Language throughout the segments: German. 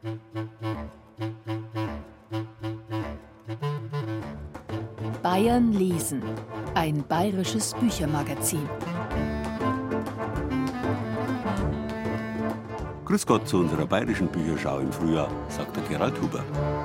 Bayern lesen, ein bayerisches Büchermagazin. Grüß Gott zu unserer bayerischen Bücherschau im Frühjahr, sagt der Gerald Huber.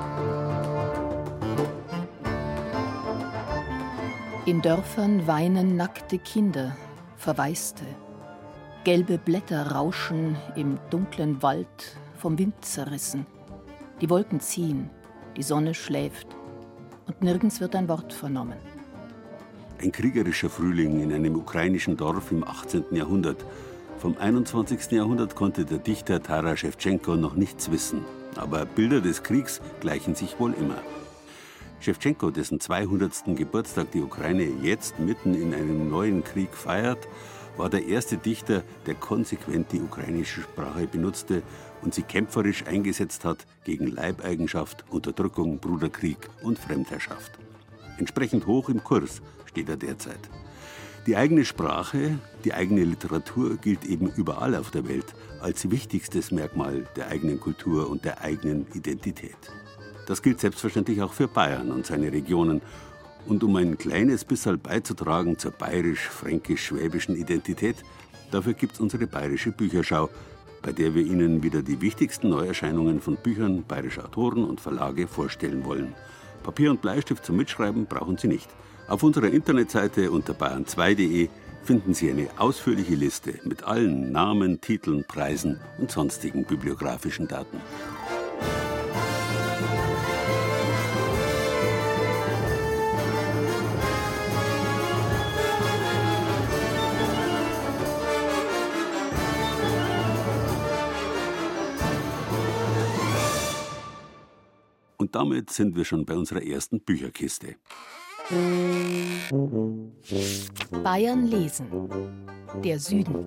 In Dörfern weinen nackte Kinder, Verwaiste. Gelbe Blätter rauschen im dunklen Wald, vom Wind zerrissen. Die Wolken ziehen, die Sonne schläft und nirgends wird ein Wort vernommen. Ein kriegerischer Frühling in einem ukrainischen Dorf im 18. Jahrhundert. Vom 21. Jahrhundert konnte der Dichter Taras Schewtschenko noch nichts wissen. Aber Bilder des Kriegs gleichen sich wohl immer. Schewtschenko, dessen 200. Geburtstag die Ukraine jetzt mitten in einem neuen Krieg feiert, war der erste Dichter, der konsequent die ukrainische Sprache benutzte und sie kämpferisch eingesetzt hat gegen Leibeigenschaft, Unterdrückung, Bruderkrieg und Fremdherrschaft. Entsprechend hoch im Kurs steht er derzeit. Die eigene Sprache, die eigene Literatur gilt eben überall auf der Welt als wichtigstes Merkmal der eigenen Kultur und der eigenen Identität. Das gilt selbstverständlich auch für Bayern und seine Regionen. Und um ein kleines bisschen beizutragen zur bayerisch-fränkisch-schwäbischen Identität, dafür gibt es unsere bayerische Bücherschau, bei der wir Ihnen wieder die wichtigsten Neuerscheinungen von Büchern bayerischer Autoren und Verlage vorstellen wollen. Papier und Bleistift zum Mitschreiben brauchen Sie nicht. Auf unserer Internetseite unter bayern2.de finden Sie eine ausführliche Liste mit allen Namen, Titeln, Preisen und sonstigen bibliografischen Daten. Und damit sind wir schon bei unserer ersten Bücherkiste. Bayern lesen. Der Süden.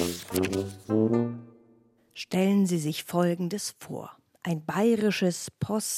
Stellen Sie sich Folgendes vor. Ein bayerisches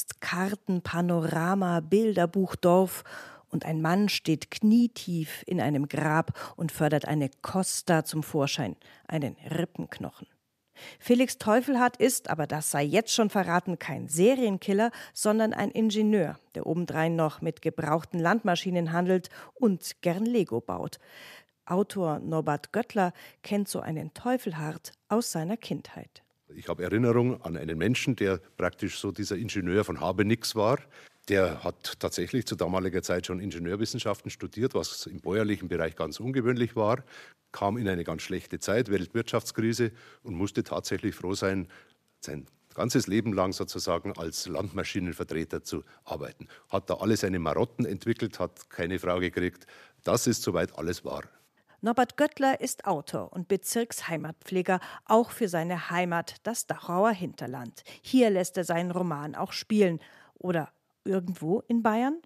Postkarten-Panorama-Bilderbuchdorf und ein Mann steht knietief in einem Grab und fördert eine Kosta zum Vorschein, einen Rippenknochen. Felix Teufelhardt ist, aber das sei jetzt schon verraten, kein Serienkiller, sondern ein Ingenieur, der obendrein noch mit gebrauchten Landmaschinen handelt und gern Lego baut. Autor Norbert Göttler kennt so einen Teufelhardt aus seiner Kindheit. Ich habe Erinnerung an einen Menschen, der praktisch so dieser Ingenieur von Habenix war. Der hat tatsächlich zu damaliger Zeit schon Ingenieurwissenschaften studiert, was im bäuerlichen Bereich ganz ungewöhnlich war, kam in eine ganz schlechte Zeit, Weltwirtschaftskrise, und musste tatsächlich froh sein, sein ganzes Leben lang sozusagen als Landmaschinenvertreter zu arbeiten. Hat da alle seine Marotten entwickelt, hat keine Frau gekriegt. Das ist soweit alles wahr. Norbert Göttler ist Autor und Bezirksheimatpfleger, auch für seine Heimat, das Dachauer Hinterland. Hier lässt er seinen Roman auch spielen. Oder irgendwo in Bayern?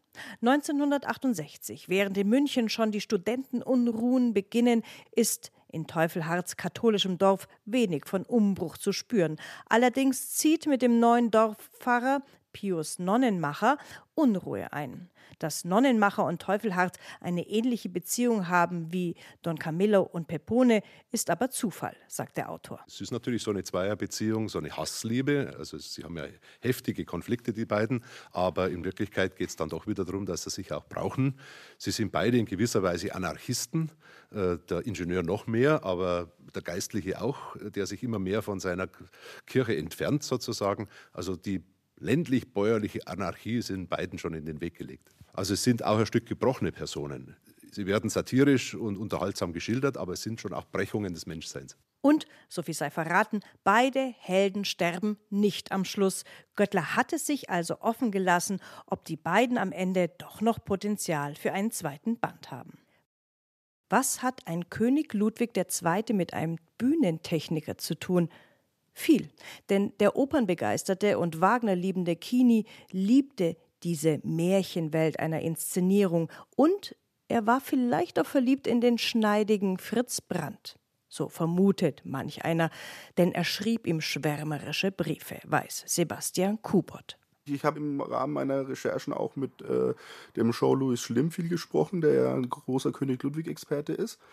1968, während in München schon die Studentenunruhen beginnen, ist in Teufelhardts katholischem Dorf wenig von Umbruch zu spüren. Allerdings zieht mit dem neuen Dorfpfarrer Pius Nonnenmacher Unruhe ein. Dass Nonnenmacher und Teufelhardt eine ähnliche Beziehung haben wie Don Camillo und Pepone, ist aber Zufall, sagt der Autor. Es ist natürlich so eine Zweierbeziehung, so eine Hassliebe. Also sie haben ja heftige Konflikte, die beiden. Aber in Wirklichkeit geht es dann doch wieder darum, dass sie sich auch brauchen. Sie sind beide in gewisser Weise Anarchisten. Der Ingenieur noch mehr, aber der Geistliche auch, der sich immer mehr von seiner Kirche entfernt sozusagen. Also die ländlich-bäuerliche Anarchie ist in beiden schon in den Weg gelegt. Also es sind auch ein Stück gebrochene Personen. Sie werden satirisch und unterhaltsam geschildert, aber es sind schon auch Brechungen des Menschseins. Und, so viel sei verraten, beide Helden sterben nicht am Schluss. Göttler hat es sich also offen gelassen, ob die beiden am Ende doch noch Potenzial für einen zweiten Band haben. Was hat ein König Ludwig II. Mit einem Bühnentechniker zu tun? Viel, denn der opernbegeisterte und Wagner-liebende Kini liebte diese Märchenwelt einer Inszenierung und er war vielleicht auch verliebt in den schneidigen Fritz Brandt. So vermutet manch einer, denn er schrieb ihm schwärmerische Briefe, weiß Sebastian Kubot. Ich habe im Rahmen meiner Recherchen auch mit dem Jean-Louis Schlimm viel gesprochen, der ja ein großer König Ludwig-Experte ist.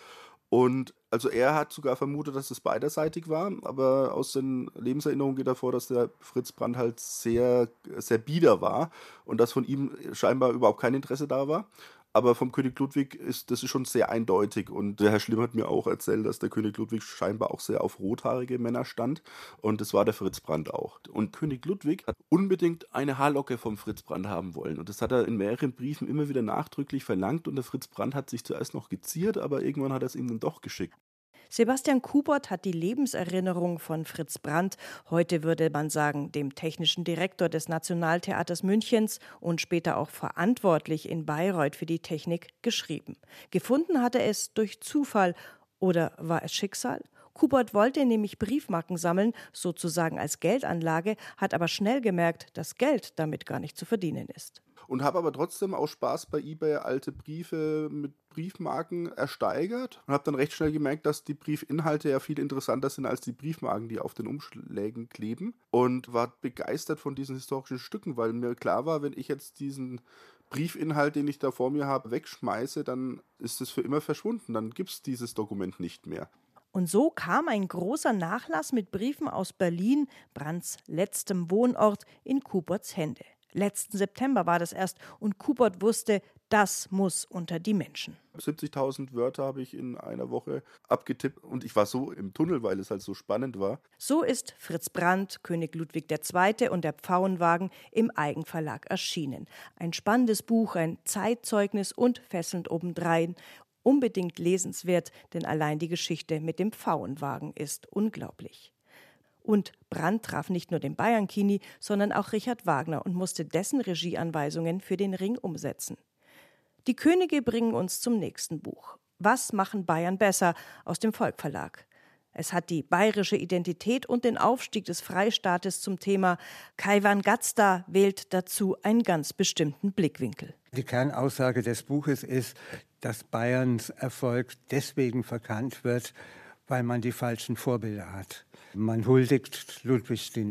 Und also er hat sogar vermutet, dass es beiderseitig war, aber aus den Lebenserinnerungen geht hervor, dass der Fritz Brandt halt sehr, sehr bieder war und dass von ihm scheinbar überhaupt kein Interesse da war. Aber vom König Ludwig ist das schon sehr eindeutig. Und der Herr Schlimm hat mir auch erzählt, dass der König Ludwig scheinbar auch sehr auf rothaarige Männer stand. Und das war der Fritz Brandt auch. Und König Ludwig hat unbedingt eine Haarlocke vom Fritz Brandt haben wollen. Und das hat er in mehreren Briefen immer wieder nachdrücklich verlangt. Und der Fritz Brandt hat sich zuerst noch geziert, aber irgendwann hat er es ihm dann doch geschickt. Sebastian Kubert hat die Lebenserinnerung von Fritz Brandt, heute würde man sagen, dem technischen Direktor des Nationaltheaters Münchens und später auch verantwortlich in Bayreuth für die Technik, geschrieben. Gefunden hat er es durch Zufall oder war es Schicksal? Kubert wollte nämlich Briefmarken sammeln, sozusagen als Geldanlage, hat aber schnell gemerkt, dass Geld damit gar nicht zu verdienen ist. Und habe aber trotzdem aus Spaß bei eBay alte Briefe mit Briefmarken ersteigert und habe dann recht schnell gemerkt, dass die Briefinhalte ja viel interessanter sind als die Briefmarken, die auf den Umschlägen kleben, und war begeistert von diesen historischen Stücken, weil mir klar war, wenn ich jetzt diesen Briefinhalt, den ich da vor mir habe, wegschmeiße, dann ist es für immer verschwunden, dann gibt es dieses Dokument nicht mehr. Und so kam ein großer Nachlass mit Briefen aus Berlin, Brandts letztem Wohnort, in Kuberts Hände. Letzten September war das erst und Kubert wusste, das muss unter die Menschen. 70.000 Wörter habe ich in einer Woche abgetippt und ich war so im Tunnel, weil es halt so spannend war. So ist Fritz Brandt, König Ludwig II. Und der Pfauenwagen im Eigenverlag erschienen. Ein spannendes Buch, ein Zeitzeugnis und fesselnd obendrein. Unbedingt lesenswert, denn allein die Geschichte mit dem Pfauenwagen ist unglaublich. Und Brandt traf nicht nur den Bayern-Kini, sondern auch Richard Wagner und musste dessen Regieanweisungen für den Ring umsetzen. Die Könige bringen uns zum nächsten Buch. Was machen Bayern besser? Aus dem Volk-Verlag. Es hat die bayerische Identität und den Aufstieg des Freistaates zum Thema. Kaiwan Gatzda wählt dazu einen ganz bestimmten Blickwinkel. Die Kernaussage des Buches ist, dass Bayerns Erfolg deswegen verkannt wird, weil man die falschen Vorbilder hat. Man huldigt Ludwig I.,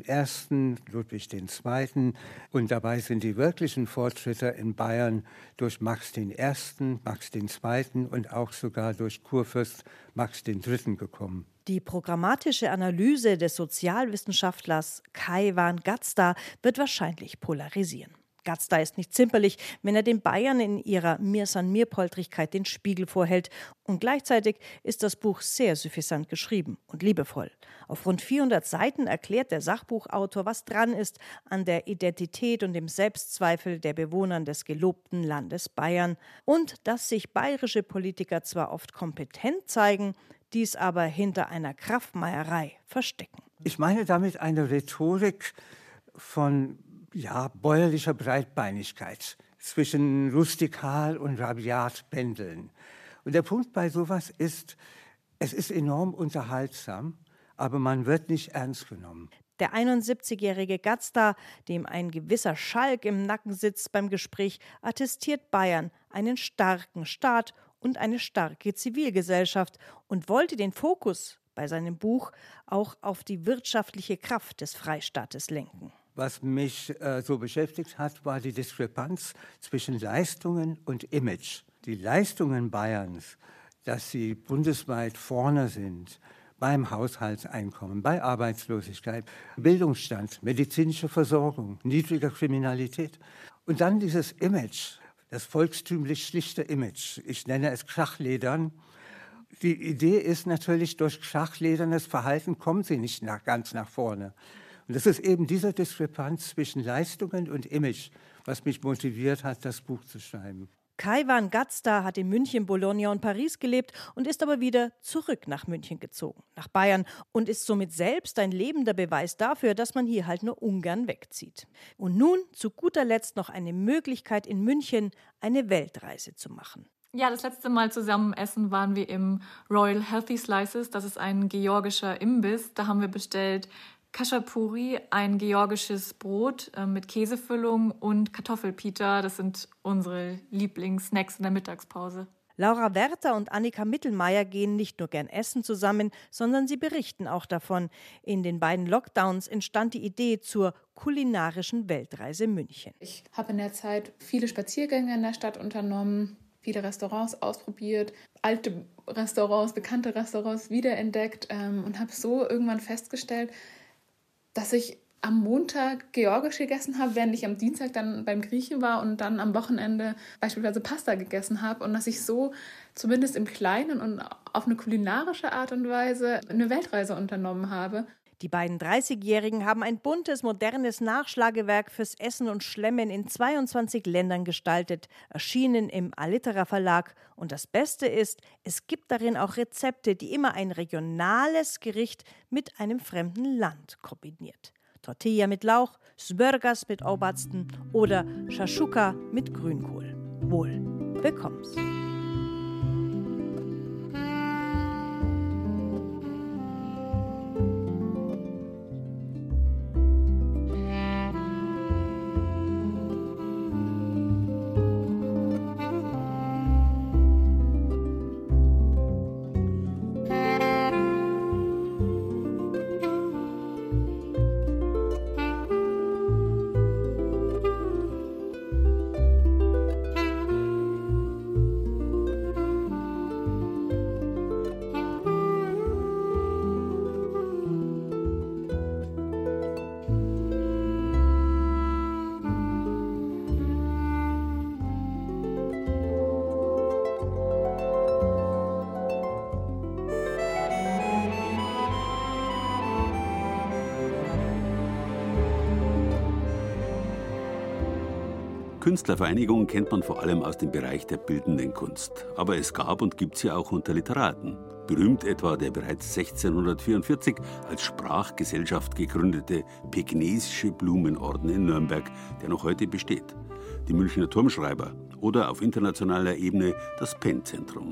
Ludwig II. Und dabei sind die wirklichen Fortschritte in Bayern durch Max I., Max II. Und auch sogar durch Kurfürst Max III. gekommen. Die programmatische Analyse des Sozialwissenschaftlers Kaiwan Gatzda wird wahrscheinlich polarisieren. Gatzda ist nicht zimperlich, wenn er den Bayern in ihrer Mir-San-Mir-Poltrigkeit den Spiegel vorhält. Und gleichzeitig ist das Buch sehr suffisant geschrieben und liebevoll. Auf rund 400 Seiten erklärt der Sachbuchautor, was dran ist an der Identität und dem Selbstzweifel der Bewohner des gelobten Landes Bayern. Und dass sich bayerische Politiker zwar oft kompetent zeigen, dies aber hinter einer Kraftmeierei verstecken. Ich meine damit eine Rhetorik von bäuerlicher Breitbeinigkeit, zwischen rustikal und rabiat pendeln. Und der Punkt bei sowas ist, es ist enorm unterhaltsam, aber man wird nicht ernst genommen. Der 71-jährige Gatzda, dem ein gewisser Schalk im Nacken sitzt beim Gespräch, attestiert Bayern einen starken Staat und eine starke Zivilgesellschaft und wollte den Fokus bei seinem Buch auch auf die wirtschaftliche Kraft des Freistaates lenken. Was mich so beschäftigt hat, war die Diskrepanz zwischen Leistungen und Image. Die Leistungen Bayerns, dass sie bundesweit vorne sind, beim Haushaltseinkommen, bei Arbeitslosigkeit, Bildungsstand, medizinische Versorgung, niedriger Kriminalität. Und dann dieses Image, das volkstümlich schlichte Image. Ich nenne es Krachledern. Die Idee ist natürlich, durch krachledernes Verhalten kommen sie nicht ganz nach vorne. Und das ist eben diese Diskrepanz zwischen Leistungen und Image, was mich motiviert hat, das Buch zu schreiben. Kaiwan Gatzda hat in München, Bologna und Paris gelebt und ist aber wieder zurück nach München gezogen, nach Bayern, und ist somit selbst ein lebender Beweis dafür, dass man hier halt nur ungern wegzieht. Und nun zu guter Letzt noch eine Möglichkeit, in München eine Weltreise zu machen. Ja, das letzte Mal zusammen essen waren wir im Royal Healthy Slices. Das ist ein georgischer Imbiss. Da haben wir bestellt Khachapuri, ein georgisches Brot mit Käsefüllung, und Kartoffelpita. Das sind unsere Lieblingssnacks in der Mittagspause. Laura Werther und Annika Mittelmeier gehen nicht nur gern essen zusammen, sondern sie berichten auch davon. In den beiden Lockdowns entstand die Idee zur kulinarischen Weltreise München. Ich habe in der Zeit viele Spaziergänge in der Stadt unternommen, viele Restaurants ausprobiert, alte Restaurants, bekannte Restaurants wiederentdeckt und habe so irgendwann festgestellt, dass ich am Montag georgisch gegessen habe, während ich am Dienstag dann beim Griechen war und dann am Wochenende beispielsweise Pasta gegessen habe und dass ich so zumindest im Kleinen und auf eine kulinarische Art und Weise eine Weltreise unternommen habe. Die beiden 30-Jährigen haben ein buntes, modernes Nachschlagewerk fürs Essen und Schlemmen in 22 Ländern gestaltet, erschienen im Alitera Verlag. Und das Beste ist, es gibt darin auch Rezepte, die immer ein regionales Gericht mit einem fremden Land kombiniert. Tortilla mit Lauch, Smörgås mit Aubersten oder Shashuka mit Grünkohl. Wohl bekomm's. Künstlervereinigungen kennt man vor allem aus dem Bereich der bildenden Kunst. Aber es gab und gibt sie auch unter Literaten. Berühmt etwa der bereits 1644 als Sprachgesellschaft gegründete Pekinesische Blumenorden in Nürnberg, der noch heute besteht. Die Münchner Turmschreiber oder auf internationaler Ebene das Penn-Zentrum.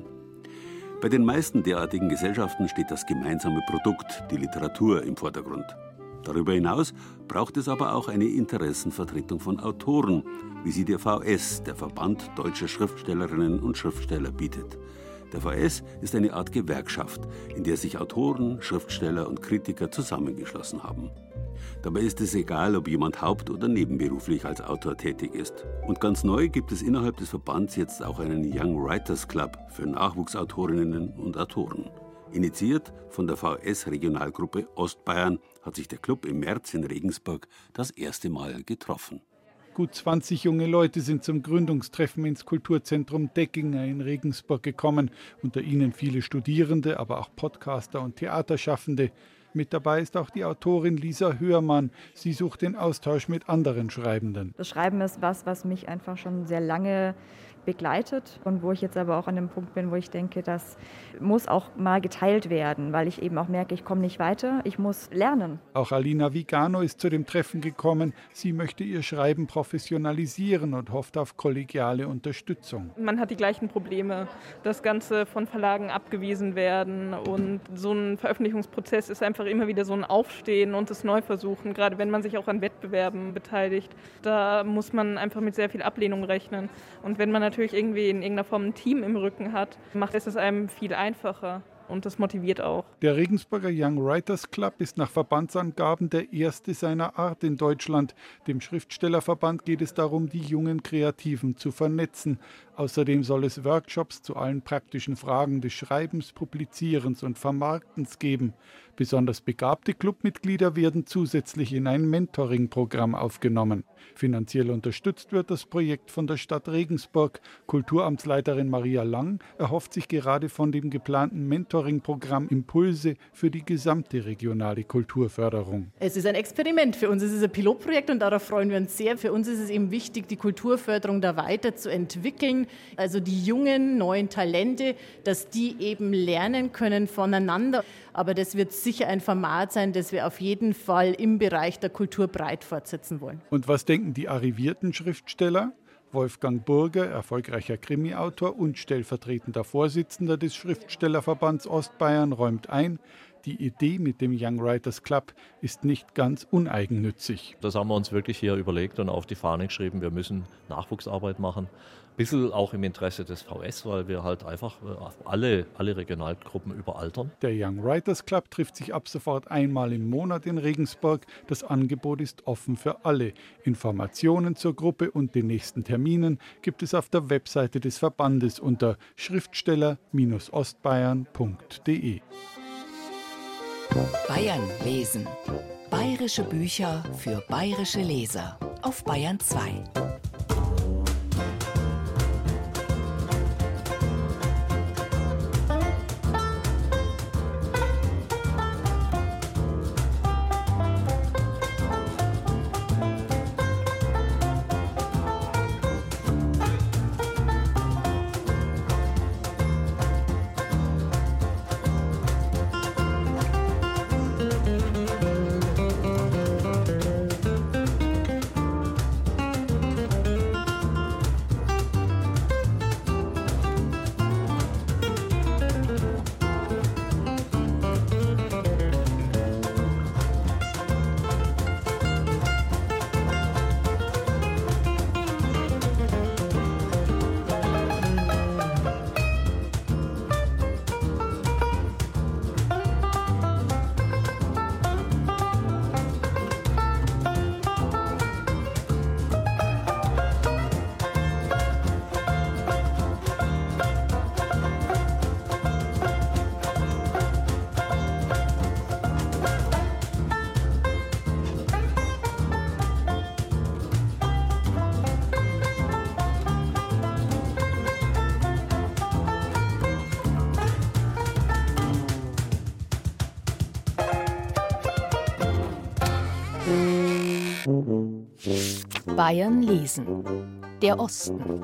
Bei den meisten derartigen Gesellschaften steht das gemeinsame Produkt, die Literatur, im Vordergrund. Darüber hinaus braucht es aber auch eine Interessenvertretung von Autoren, wie sie der VS, der Verband Deutscher Schriftstellerinnen und Schriftsteller, bietet. Der VS ist eine Art Gewerkschaft, in der sich Autoren, Schriftsteller und Kritiker zusammengeschlossen haben. Dabei ist es egal, ob jemand haupt- oder nebenberuflich als Autor tätig ist. Und ganz neu gibt es innerhalb des Verbands jetzt auch einen Young Writers Club für Nachwuchsautorinnen und Autoren. Initiiert von der VS-Regionalgruppe Ostbayern hat sich der Club im März in Regensburg das erste Mal getroffen. Gut 20 junge Leute sind zum Gründungstreffen ins Kulturzentrum Deckinger in Regensburg gekommen. Unter ihnen viele Studierende, aber auch Podcaster und Theaterschaffende. Mit dabei ist auch die Autorin Lisa Hörmann. Sie sucht den Austausch mit anderen Schreibenden. Das Schreiben ist was mich einfach schon sehr lange begleitet und wo ich jetzt aber auch an dem Punkt bin, wo ich denke, das muss auch mal geteilt werden, weil ich eben auch merke, ich komme nicht weiter, ich muss lernen. Auch Alina Vigano ist zu dem Treffen gekommen. Sie möchte ihr Schreiben professionalisieren und hofft auf kollegiale Unterstützung. Man hat die gleichen Probleme, das Ganze von Verlagen abgewiesen werden und so ein Veröffentlichungsprozess ist einfach immer wieder so ein Aufstehen und das Neuversuchen, gerade wenn man sich auch an Wettbewerben beteiligt. Da muss man einfach mit sehr viel Ablehnung rechnen und wenn man natürlich irgendwie in irgendeiner Form ein Team im Rücken hat, macht es einem viel einfacher. Und das motiviert auch. Der Regensburger Young Writers Club ist nach Verbandsangaben der erste seiner Art in Deutschland. Dem Schriftstellerverband geht es darum, die jungen Kreativen zu vernetzen. Außerdem soll es Workshops zu allen praktischen Fragen des Schreibens, Publizierens und Vermarktens geben. Besonders begabte Clubmitglieder werden zusätzlich in ein Mentoring-Programm aufgenommen. Finanziell unterstützt wird das Projekt von der Stadt Regensburg. Kulturamtsleiterin Maria Lang erhofft sich gerade von dem geplanten Mentoring-Programm Impulse für die gesamte regionale Kulturförderung. Es ist ein Experiment. Für uns ist es ein Pilotprojekt und darauf freuen wir uns sehr. Für uns ist es eben wichtig, die Kulturförderung da weiterzuentwickeln. Also die jungen, neuen Talente, dass die eben lernen können voneinander. Aber das wird sicher ein Format sein, das wir auf jeden Fall im Bereich der Kultur breit fortsetzen wollen. Und was denken die arrivierten Schriftsteller? Wolfgang Burger, erfolgreicher Krimi-Autor und stellvertretender Vorsitzender des Schriftstellerverbands Ostbayern, räumt ein, die Idee mit dem Young Writers Club ist nicht ganz uneigennützig. Das haben wir uns wirklich hier überlegt und auf die Fahne geschrieben, wir müssen Nachwuchsarbeit machen. Ein bisschen auch im Interesse des VS, weil wir halt einfach alle Regionalgruppen überaltern. Der Young Writers Club trifft sich ab sofort einmal im Monat in Regensburg. Das Angebot ist offen für alle. Informationen zur Gruppe und den nächsten Terminen gibt es auf der Webseite des Verbandes unter schriftsteller-ostbayern.de. Bayern lesen. Bayerische Bücher für bayerische Leser auf Bayern 2. Bayern lesen. Der Osten.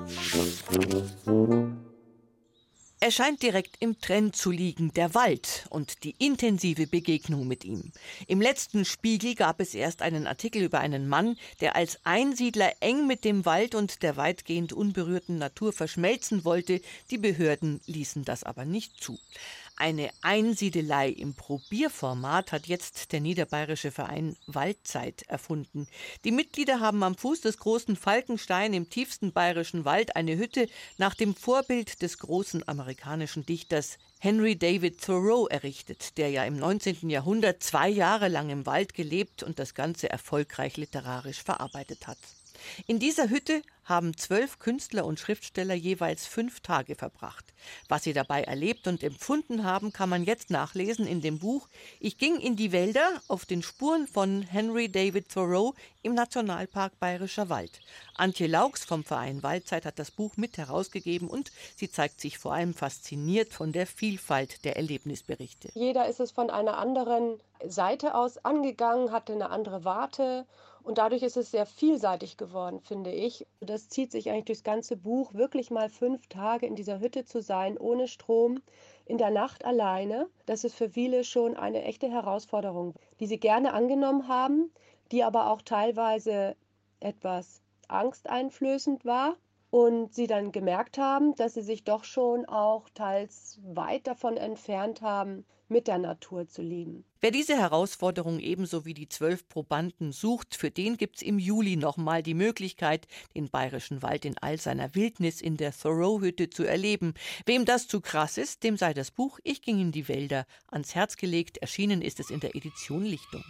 Er scheint direkt im Trend zu liegen, der Wald und die intensive Begegnung mit ihm. Im letzten Spiegel gab es erst einen Artikel über einen Mann, der als Einsiedler eng mit dem Wald und der weitgehend unberührten Natur verschmelzen wollte. Die Behörden ließen das aber nicht zu. Eine Einsiedelei im Probierformat hat jetzt der niederbayerische Verein Waldzeit erfunden. Die Mitglieder haben am Fuß des großen Falkenstein im tiefsten bayerischen Wald eine Hütte nach dem Vorbild des großen amerikanischen Dichters Henry David Thoreau errichtet, der ja im 19. Jahrhundert 2 Jahre lang im Wald gelebt und das Ganze erfolgreich literarisch verarbeitet hat. In dieser Hütte haben 12 Künstler und Schriftsteller jeweils 5 Tage verbracht. Was sie dabei erlebt und empfunden haben, kann man jetzt nachlesen in dem Buch »Ich ging in die Wälder auf den Spuren von Henry David Thoreau im Nationalpark Bayerischer Wald«. Antje Laux vom Verein Waldzeit hat das Buch mit herausgegeben und sie zeigt sich vor allem fasziniert von der Vielfalt der Erlebnisberichte. Jeder ist es von einer anderen Seite aus angegangen, hatte eine andere Warte. Und dadurch ist es sehr vielseitig geworden, finde ich. Das zieht sich eigentlich durchs ganze Buch, wirklich mal 5 Tage in dieser Hütte zu sein, ohne Strom, in der Nacht alleine. Das ist für viele schon eine echte Herausforderung, die sie gerne angenommen haben, die aber auch teilweise etwas angsteinflößend war. Und sie dann gemerkt haben, dass sie sich doch schon auch teils weit davon entfernt haben, mit der Natur zu leben. Wer diese Herausforderung ebenso wie die 12 Probanden sucht, für den gibt's im Juli nochmal die Möglichkeit, den bayerischen Wald in all seiner Wildnis in der Thoreau-Hütte zu erleben. Wem das zu krass ist, dem sei das Buch »Ich ging in die Wälder« ans Herz gelegt. Erschienen ist es in der Edition Lichtung.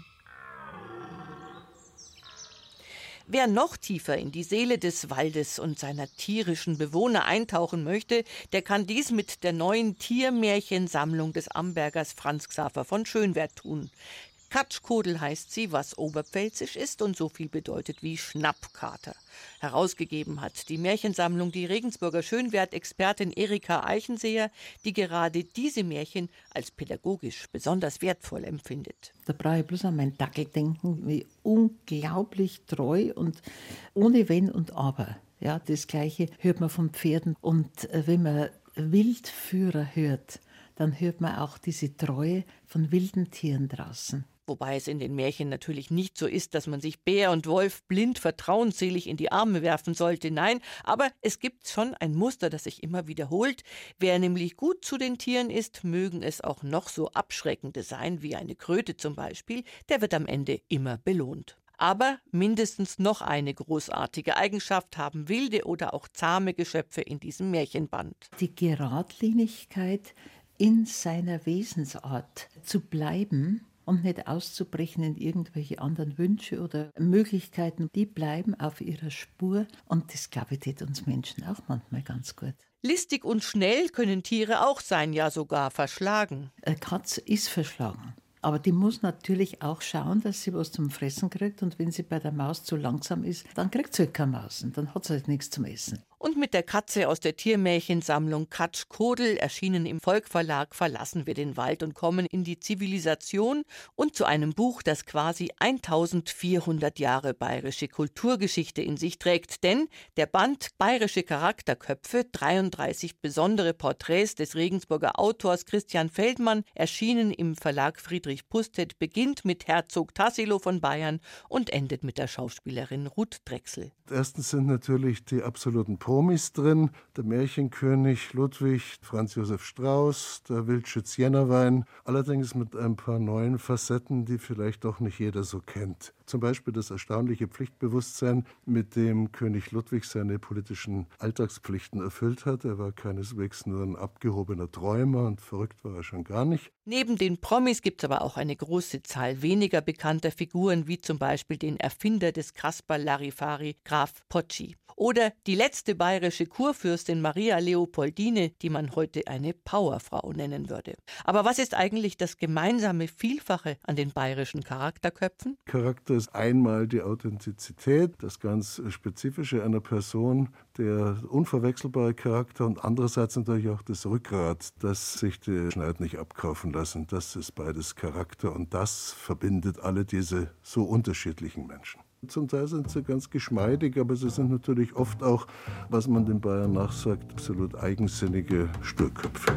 Wer noch tiefer in die Seele des Waldes und seiner tierischen Bewohner eintauchen möchte, der kann dies mit der neuen Tiermärchensammlung des Ambergers Franz Xaver von Schönwerth tun. Katschkodel heißt sie, was oberpfälzisch ist und so viel bedeutet wie Schnappkater. Herausgegeben hat die Märchensammlung die Regensburger Schönwerth-Expertin Erika Eichenseher, die gerade diese Märchen als pädagogisch besonders wertvoll empfindet. Da brauche ich bloß an meinen Dackel denken, wie unglaublich treu und ohne Wenn und Aber. Ja, das Gleiche hört man von Pferden. Und wenn man Wildführer hört, dann hört man auch diese Treue von wilden Tieren draußen. wobei es in den Märchen natürlich nicht so ist, dass man sich Bär und Wolf blind vertrauensselig in die Arme werfen sollte. Nein, aber es gibt schon ein Muster, das sich immer wiederholt. Wer nämlich gut zu den Tieren ist, mögen es auch noch so abschreckende sein, wie eine Kröte zum Beispiel, der wird am Ende immer belohnt. Aber mindestens noch eine großartige Eigenschaft haben wilde oder auch zahme Geschöpfe in diesem Märchenband. Die Geradlinigkeit in seiner Wesensart zu bleiben und nicht auszubrechen in irgendwelche anderen Wünsche oder Möglichkeiten, die bleiben auf ihrer Spur. Und das, glaube ich, tut uns Menschen auch manchmal ganz gut. Listig und schnell können Tiere auch sein, ja sogar verschlagen. Eine Katze ist verschlagen. Aber die muss natürlich auch schauen, dass sie was zum Fressen kriegt. Und wenn sie bei der Maus zu langsam ist, dann kriegt sie halt keine Maus und dann hat sie halt nichts zum Essen. Und mit der Katze aus der Tiermärchensammlung Katsch Kodel, erschienen im Volk Verlag, verlassen wir den Wald und kommen in die Zivilisation und zu einem Buch, das quasi 1400 Jahre bayerische Kulturgeschichte in sich trägt. Denn der Band Bayerische Charakterköpfe, 33 besondere Porträts des Regensburger Autors Christian Feldmann, erschienen im Verlag Friedrich Pustet, beginnt mit Herzog Tassilo von Bayern und endet mit der Schauspielerin Ruth Drechsel. Erstens sind natürlich die absoluten Promis drin, der Märchenkönig Ludwig, Franz Josef Strauß, der Wildschütz Jennerwein, allerdings mit ein paar neuen Facetten, die vielleicht auch nicht jeder so kennt. Zum Beispiel das erstaunliche Pflichtbewusstsein, mit dem König Ludwig seine politischen Alltagspflichten erfüllt hat. Er war keineswegs nur ein abgehobener Träumer und verrückt war er schon gar nicht. Neben den Promis gibt es aber auch eine große Zahl weniger bekannter Figuren, wie zum Beispiel den Erfinder des Kasperl-Larifari, Graf Pocci. Oder die letzte bayerische Kurfürstin Maria Leopoldine, die man heute eine Powerfrau nennen würde. Aber was ist eigentlich das gemeinsame Vielfache an den bayerischen Charakterköpfen? Charakter ist einmal die Authentizität, das ganz Spezifische einer Person, der unverwechselbare Charakter und andererseits natürlich auch das Rückgrat, das sich die Schneid nicht abkaufen lassen. Das ist beides Charakter und das verbindet alle diese so unterschiedlichen Menschen. Zum Teil sind sie ganz geschmeidig, aber sie sind natürlich oft auch, was man den Bayern nachsagt, absolut eigensinnige Sturköpfe.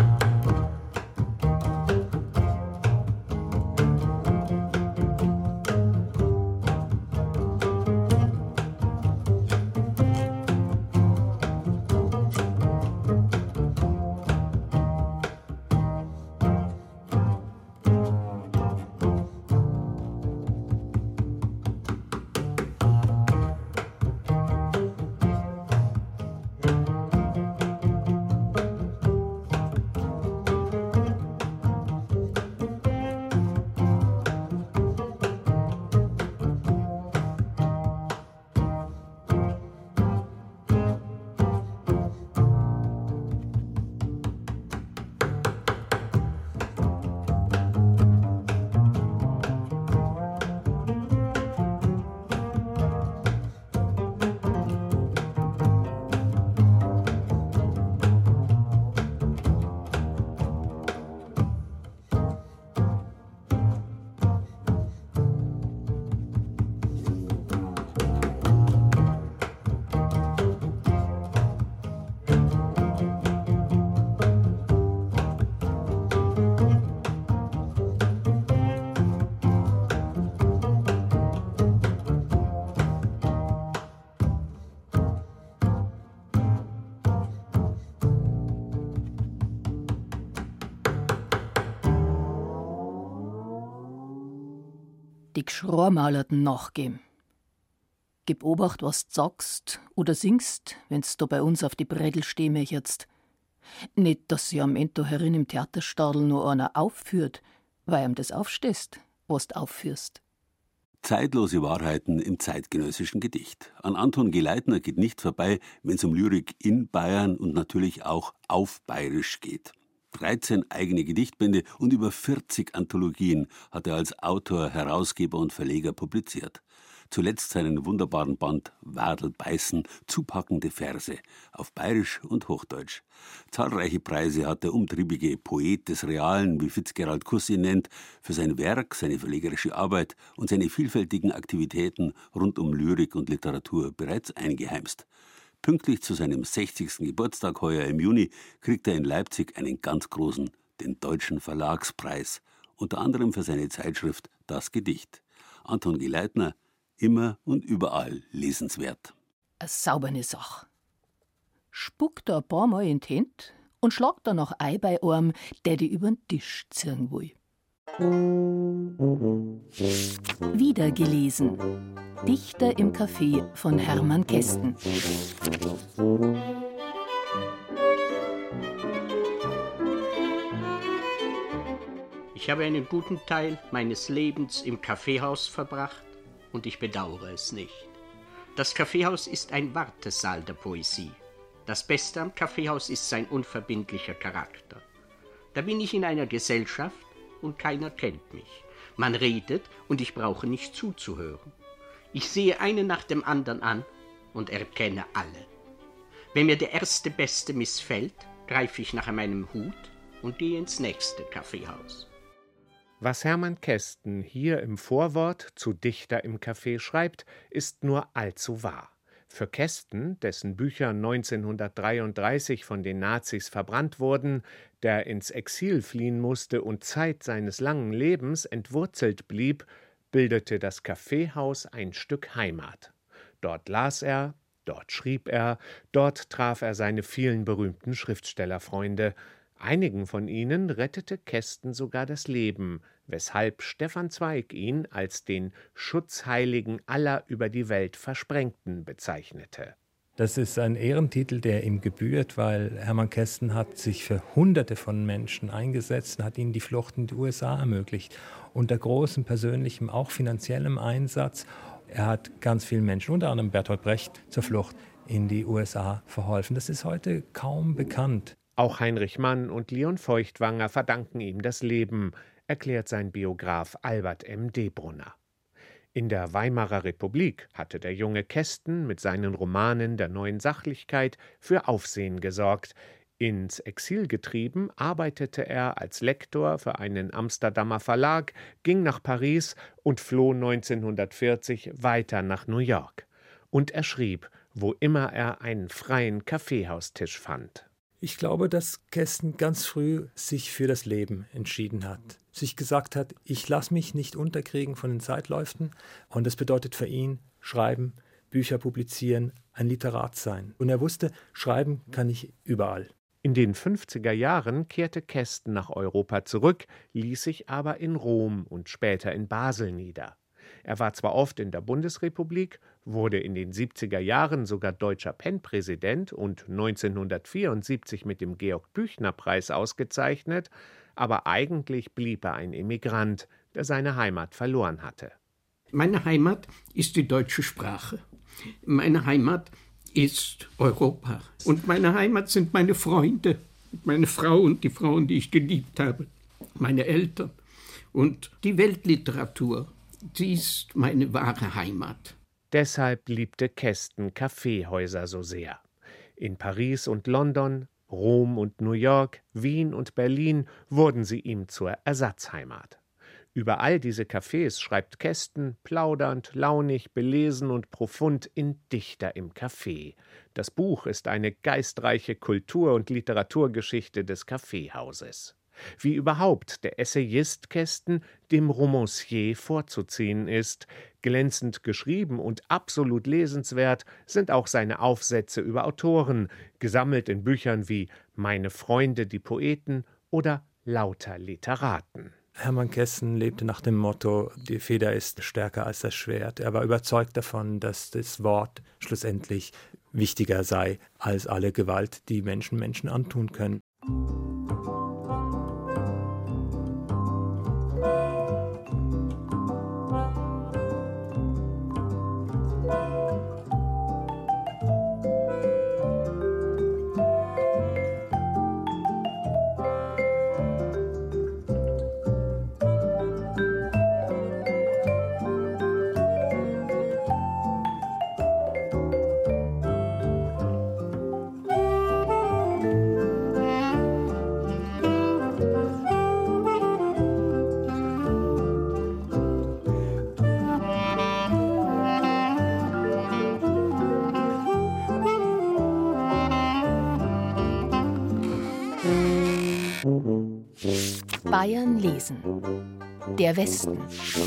Die Geschrormalerten nachgeben. Gib Obacht, was du sagst oder singst, wenn's da bei uns auf die Bredel stehen möchtest. Nicht, dass sie am Ende da herin im Theaterstadel nur einer aufführt, weil ihm das aufstehst, was du aufführst. Zeitlose Wahrheiten im zeitgenössischen Gedicht. An Anton G. Leitner geht nicht vorbei, wenn es um Lyrik in Bayern und natürlich auch auf Bayerisch geht. 13 eigene Gedichtbände und über 40 Anthologien hat er als Autor, Herausgeber und Verleger publiziert. Zuletzt seinen wunderbaren Band Wadl beißen, zupackende Verse auf Bayerisch und Hochdeutsch. Zahlreiche Preise hat der umtriebige Poet des Realen, wie Fitzgerald Kuss ihn nennt, für sein Werk, seine verlegerische Arbeit und seine vielfältigen Aktivitäten rund um Lyrik und Literatur bereits eingeheimst. Pünktlich zu seinem 60. Geburtstag heuer im Juni kriegt er in Leipzig einen ganz großen, den Deutschen Verlagspreis. unter anderem für seine Zeitschrift Das Gedicht. Anton Geleitner, immer und überall lesenswert. Eine saubere Sache. Spuckt er ein paar Mal in die Hände und schlagt er noch ein bei einem, der die über den Tisch ziehen will. Wieder gelesen. Dichter im Café von Hermann Kästen. Ich habe einen guten Teil meines Lebens im Kaffeehaus verbracht und ich bedauere es nicht. Das Kaffeehaus ist ein Wartesaal der Poesie. Das Beste am Kaffeehaus ist sein unverbindlicher Charakter. Da bin ich in einer Gesellschaft und keiner kennt mich. Man redet und ich brauche nicht zuzuhören. Ich sehe einen nach dem anderen an und erkenne alle. Wenn mir der erste Beste missfällt, greife ich nach meinem Hut und gehe ins nächste Kaffeehaus. Was Hermann Kästen hier im Vorwort zu Dichter im Café schreibt, ist nur allzu wahr. Für Kästen, dessen Bücher 1933 von den Nazis verbrannt wurden, der ins Exil fliehen musste und Zeit seines langen Lebens entwurzelt blieb, bildete das Kaffeehaus ein Stück Heimat. Dort las er, dort schrieb er, dort traf er seine vielen berühmten Schriftstellerfreunde. Einigen von ihnen rettete Kästen sogar das Leben, weshalb Stefan Zweig ihn als den Schutzheiligen aller über die Welt Versprengten bezeichnete. Das ist ein Ehrentitel, der ihm gebührt, weil Hermann Kästen hat sich für Hunderte von Menschen eingesetzt und hat ihnen die Flucht in die USA ermöglicht. Unter großem persönlichem, auch finanziellem Einsatz. Er hat ganz vielen Menschen, unter anderem Bertolt Brecht, zur Flucht in die USA verholfen. Das ist heute kaum bekannt. Auch Heinrich Mann und Leon Feuchtwanger verdanken ihm das Leben, erklärt sein Biograf Albert M. Debrunner. In der Weimarer Republik hatte der junge Kästen mit seinen Romanen der Neuen Sachlichkeit für Aufsehen gesorgt. Ins Exil getrieben arbeitete er als Lektor für einen Amsterdamer Verlag, ging nach Paris und floh 1940 weiter nach New York. Und er schrieb, wo immer er einen freien Kaffeehaustisch fand. Ich glaube, dass Kästen ganz früh sich für das Leben entschieden hat. Sich gesagt hat, ich lasse mich nicht unterkriegen von den Zeitläuften. Und das bedeutet für ihn Schreiben, Bücher publizieren, ein Literat sein. Und er wusste, schreiben kann ich überall. In den 50er Jahren kehrte Kästen nach Europa zurück, ließ sich aber in Rom und später in Basel nieder. Er war zwar oft in der Bundesrepublik, wurde in den 70er Jahren sogar deutscher PEN-Präsident und 1974 mit dem Georg-Büchner-Preis ausgezeichnet, aber eigentlich blieb er ein Emigrant, der seine Heimat verloren hatte. Meine Heimat ist die deutsche Sprache. Meine Heimat ist Europa. Und meine Heimat sind meine Freunde, meine Frau und die Frauen, die ich geliebt habe, meine Eltern und die Weltliteratur. Sie ist meine wahre Heimat. Deshalb liebte Kästen Kaffeehäuser so sehr. In Paris und London, Rom und New York, Wien und Berlin wurden sie ihm zur Ersatzheimat. Über all diese Cafés schreibt Kästen, plaudernd, launig, belesen und profund in Dichter im Café. Das Buch ist eine geistreiche Kultur- und Literaturgeschichte des Kaffeehauses. Wie überhaupt der Essayist Kästen dem Romancier vorzuziehen ist. Glänzend geschrieben und absolut lesenswert sind auch seine Aufsätze über Autoren, gesammelt in Büchern wie »Meine Freunde, die Poeten« oder »Lauter Literaten«. Hermann Kästen lebte nach dem Motto, die Feder ist stärker als das Schwert. Er war überzeugt davon, dass das Wort schlussendlich wichtiger sei als alle Gewalt, die Menschen antun können. Bayern lesen. Der Westen.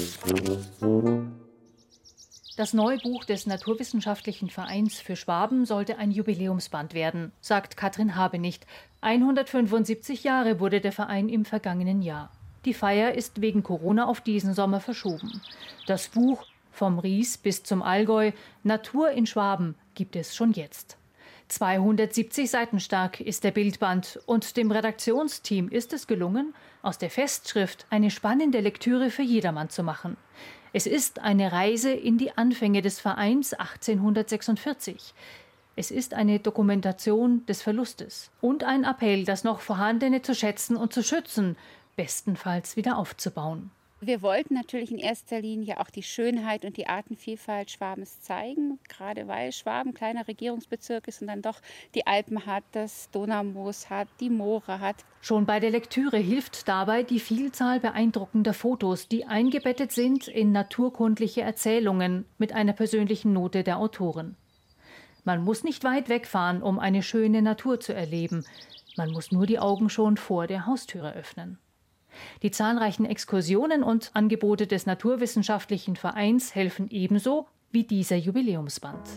Das neue Buch des Naturwissenschaftlichen Vereins für Schwaben sollte ein Jubiläumsband werden, sagt Katrin Habenicht. 175 Jahre wurde der Verein im vergangenen Jahr. Die Feier ist wegen Corona auf diesen Sommer verschoben. Das Buch Vom Ries bis zum Allgäu, Natur in Schwaben, gibt es schon jetzt. 270 Seiten stark ist der Bildband und dem Redaktionsteam ist es gelungen, aus der Festschrift eine spannende Lektüre für jedermann zu machen. Es ist eine Reise in die Anfänge des Vereins 1846. Es ist eine Dokumentation des Verlustes und ein Appell, das noch Vorhandene zu schätzen und zu schützen, bestenfalls wieder aufzubauen. Wir wollten natürlich in erster Linie auch die Schönheit und die Artenvielfalt Schwabens zeigen, gerade weil Schwaben ein kleiner Regierungsbezirk ist und dann doch die Alpen hat, das Donaumoos hat, die Moore hat. Schon bei der Lektüre hilft dabei die Vielzahl beeindruckender Fotos, die eingebettet sind in naturkundliche Erzählungen mit einer persönlichen Note der Autoren. Man muss nicht weit wegfahren, um eine schöne Natur zu erleben. Man muss nur die Augen schon vor der Haustüre öffnen. Die zahlreichen Exkursionen und Angebote des Naturwissenschaftlichen Vereins helfen ebenso wie dieser Jubiläumsband.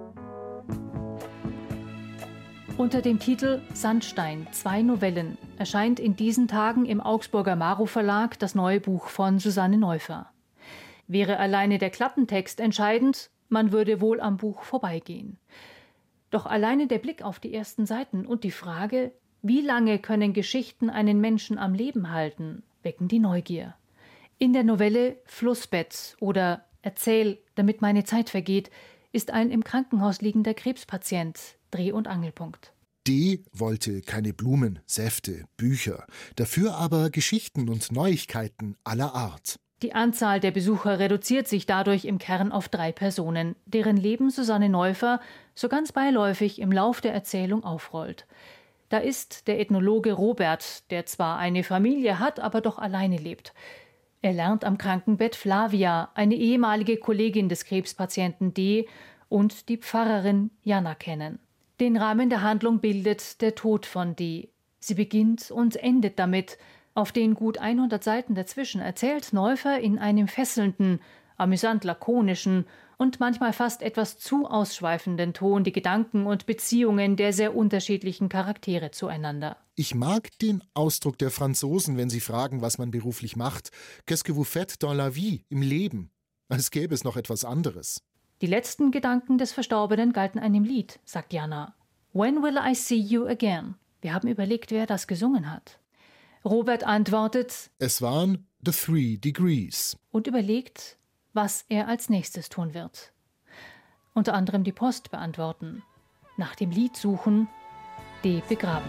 Unter dem Titel Sandstein, 2 Novellen erscheint in diesen Tagen im Augsburger Maro Verlag das neue Buch von Susanne Neufer. Wäre alleine der Klappentext entscheidend, man würde wohl am Buch vorbeigehen. Doch alleine der Blick auf die ersten Seiten und die Frage, wie lange können Geschichten einen Menschen am Leben halten, wecken die Neugier. In der Novelle Flussbett oder Erzähl, damit meine Zeit vergeht, ist ein im Krankenhaus liegender Krebspatient Dreh- und Angelpunkt. D. wollte keine Blumen, Säfte, Bücher, dafür aber Geschichten und Neuigkeiten aller Art. Die Anzahl der Besucher reduziert sich dadurch im Kern auf 3 Personen, deren Leben Susanne Neufer so ganz beiläufig im Lauf der Erzählung aufrollt. Da ist der Ethnologe Robert, der zwar eine Familie hat, aber doch alleine lebt. Er lernt am Krankenbett Flavia, eine ehemalige Kollegin des Krebspatienten D., und die Pfarrerin Jana kennen. Den Rahmen der Handlung bildet der Tod von D. Sie beginnt und endet damit. Auf den gut 100 Seiten dazwischen erzählt Neufer in einem fesselnden, amüsant lakonischen und manchmal fast etwas zu ausschweifenden Ton die Gedanken und Beziehungen der sehr unterschiedlichen Charaktere zueinander. Ich mag den Ausdruck der Franzosen, wenn sie fragen, was man beruflich macht. Qu'est-ce que vous faites dans la vie, im Leben? Als gäbe es noch etwas anderes. Die letzten Gedanken des Verstorbenen galten einem Lied, sagt Jana. When will I see you again? Wir haben überlegt, wer das gesungen hat. Robert antwortet, es waren The 3 Degrees. Und überlegt, was er als nächstes tun wird. Unter anderem die Post beantworten, nach dem Lied suchen, D. begraben.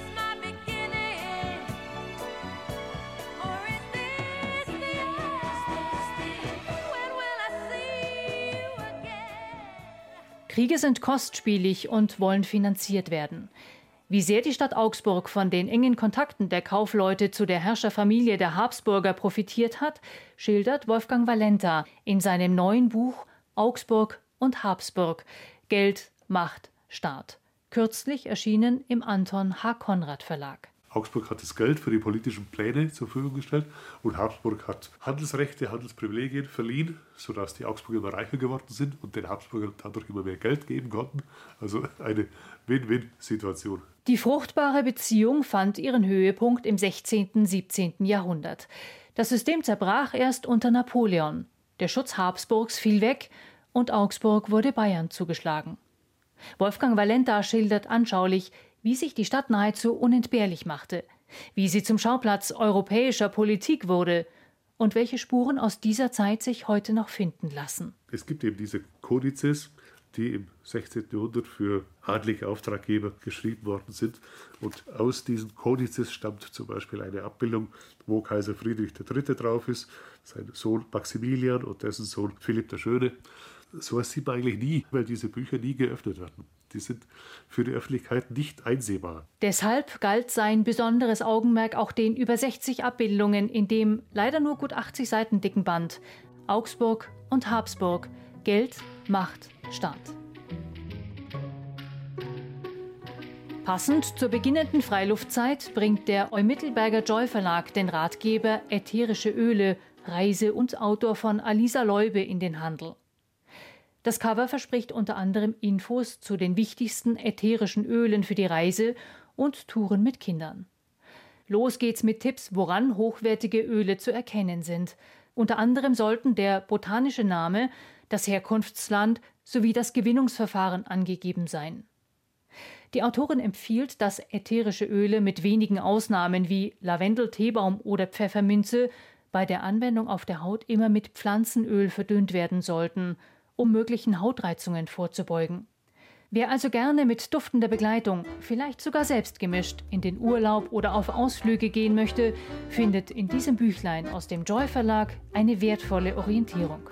Kriege sind kostspielig und wollen finanziert werden. Wie sehr die Stadt Augsburg von den engen Kontakten der Kaufleute zu der Herrscherfamilie der Habsburger profitiert hat, schildert Wolfgang Valenta in seinem neuen Buch Augsburg und Habsburg – Geld, Macht, Staat. Kürzlich erschienen im Anton H. Konrad Verlag. Augsburg hat das Geld für die politischen Pläne zur Verfügung gestellt und Habsburg hat Handelsrechte, Handelsprivilegien verliehen, sodass die Augsburger immer reicher geworden sind und den Habsburgern dadurch immer mehr Geld geben konnten. Also eine Win-Win-Situation. Die fruchtbare Beziehung fand ihren Höhepunkt im 16. / 17. Jahrhundert. Das System zerbrach erst unter Napoleon. Der Schutz Habsburgs fiel weg und Augsburg wurde Bayern zugeschlagen. Wolfgang Valenta schildert anschaulich, wie sich die Stadt nahezu unentbehrlich machte, wie sie zum Schauplatz europäischer Politik wurde und welche Spuren aus dieser Zeit sich heute noch finden lassen. Es gibt eben diese Kodizes, die im 16. Jahrhundert für adlige Auftraggeber geschrieben worden sind. Und aus diesen Kodizes stammt zum Beispiel eine Abbildung, wo Kaiser Friedrich III. Drauf ist, sein Sohn Maximilian und dessen Sohn Philipp der Schöne. So etwas sieht man eigentlich nie, weil diese Bücher nie geöffnet werden. Die sind für die Öffentlichkeit nicht einsehbar. Deshalb galt sein besonderes Augenmerk auch den über 60 Abbildungen in dem leider nur gut 80 Seiten dicken Band Augsburg und Habsburg – Geld, Macht, Staat. Passend zur beginnenden Freiluftzeit bringt der Eumittelberger Joy Verlag den Ratgeber Ätherische Öle, Reise und Autor von Alisa Leube in den Handel. Das Cover verspricht unter anderem Infos zu den wichtigsten ätherischen Ölen für die Reise und Touren mit Kindern. Los geht's mit Tipps, woran hochwertige Öle zu erkennen sind. Unter anderem sollten der botanische Name, das Herkunftsland sowie das Gewinnungsverfahren angegeben sein. Die Autorin empfiehlt, dass ätherische Öle mit wenigen Ausnahmen wie Lavendel, Teebaum oder Pfefferminze bei der Anwendung auf der Haut immer mit Pflanzenöl verdünnt werden sollten, um möglichen Hautreizungen vorzubeugen. Wer also gerne mit duftender Begleitung, vielleicht sogar selbst gemischt, in den Urlaub oder auf Ausflüge gehen möchte, findet in diesem Büchlein aus dem Joy Verlag eine wertvolle Orientierung.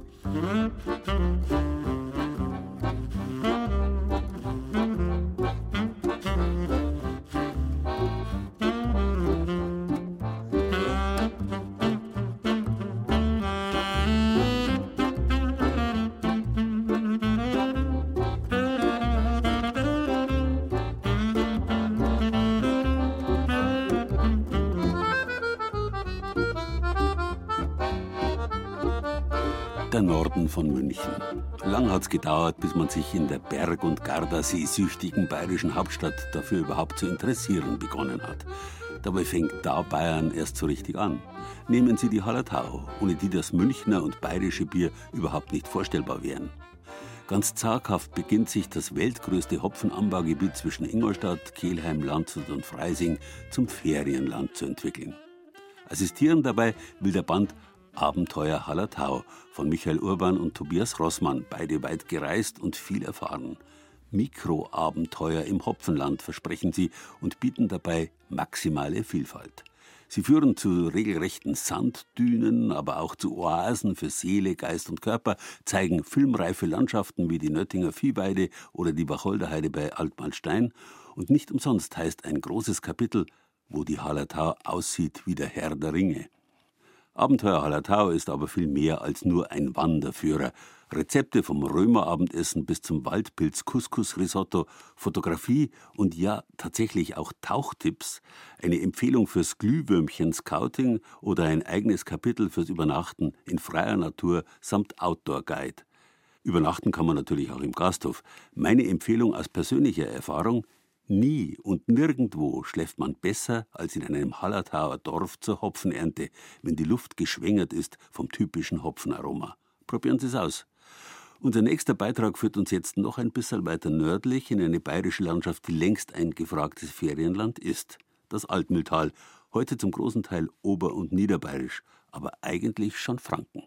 Der Norden von München. Lang hat's gedauert, bis man sich in der Berg- und Gardasee-süchtigen bayerischen Hauptstadt dafür überhaupt zu interessieren begonnen hat. Dabei fängt da Bayern erst so richtig an. Nehmen Sie die Hallertau, ohne die das Münchner und bayerische Bier überhaupt nicht vorstellbar wären. Ganz zaghaft beginnt sich das weltgrößte Hopfenanbaugebiet zwischen Ingolstadt, Kelheim, Landshut und Freising zum Ferienland zu entwickeln. Assistieren dabei will der Band Abenteuer Hallertau von Michael Urban und Tobias Rossmann, beide weit gereist und viel erfahren. Mikroabenteuer im Hopfenland versprechen sie und bieten dabei maximale Vielfalt. Sie führen zu regelrechten Sanddünen, aber auch zu Oasen für Seele, Geist und Körper, zeigen filmreife Landschaften wie die Nöttinger Viehweide oder die Wacholderheide bei Altmalstein. Und nicht umsonst heißt ein großes Kapitel, wo die Hallertau aussieht wie der Herr der Ringe. Abenteuer Hallertau ist aber viel mehr als nur ein Wanderführer. Rezepte vom Römerabendessen bis zum Waldpilz-Couscous-Risotto, Fotografie und ja, tatsächlich auch Tauchtipps, eine Empfehlung fürs Glühwürmchen-Scouting oder ein eigenes Kapitel fürs Übernachten in freier Natur samt Outdoor-Guide. Übernachten kann man natürlich auch im Gasthof. Meine Empfehlung aus persönlicher Erfahrung: nie und nirgendwo schläft man besser als in einem Hallertauer Dorf zur Hopfenernte, wenn die Luft geschwängert ist vom typischen Hopfenaroma. Probieren Sie es aus. Unser nächster Beitrag führt uns jetzt noch ein bisschen weiter nördlich in eine bayerische Landschaft, die längst ein gefragtes Ferienland ist. Das Altmühltal, heute zum großen Teil ober- und niederbayerisch, aber eigentlich schon Franken.